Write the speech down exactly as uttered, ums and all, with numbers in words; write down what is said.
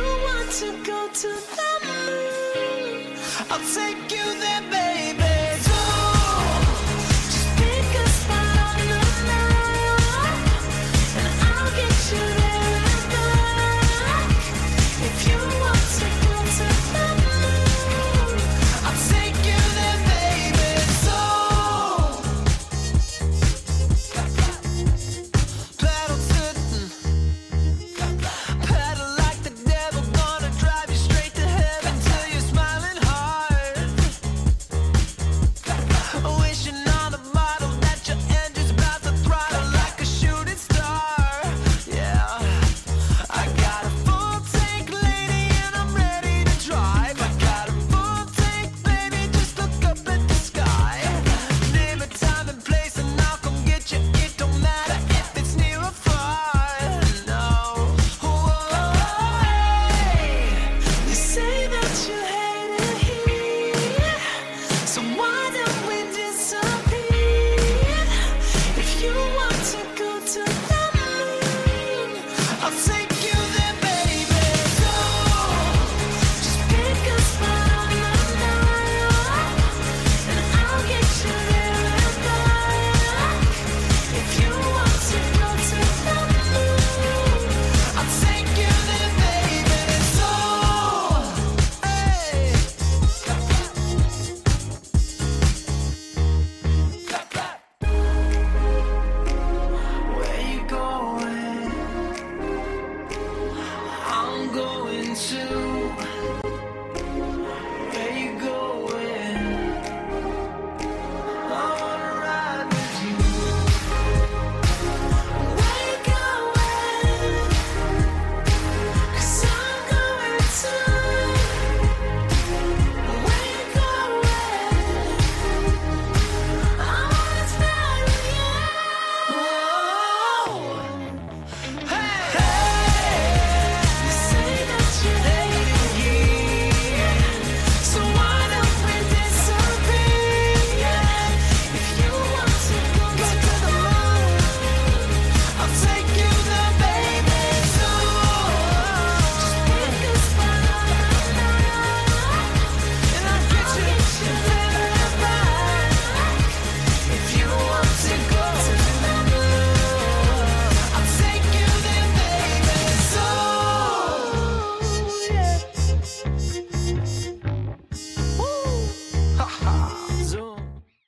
want to go to the moon, I'll take you there, baby. So just pick a spot on the map, and I'll get you there and back. If you want to go to the moon, I'll take you there, baby. So pedal to pedal like the devil, gonna drive you straight to heaven till you're smiling hard. Wishing on the bottle that your engine's about to throttle like a shooting star. Yeah, I got a full tank, lady, and I'm ready to drive. I got a full tank, baby, just look up at the sky. Name a time and place and I'll come get you. It don't matter if it's near or far. No. Whoa, hey. You say that you hate it here, so why don't we disappear? If you want to go to the moon, I'll take you there, baby. So just pick a spot on the map, and I'll get you there and back. If you want to go to the moon, I'll take you there, baby. So, hey. Where you going? I'm going to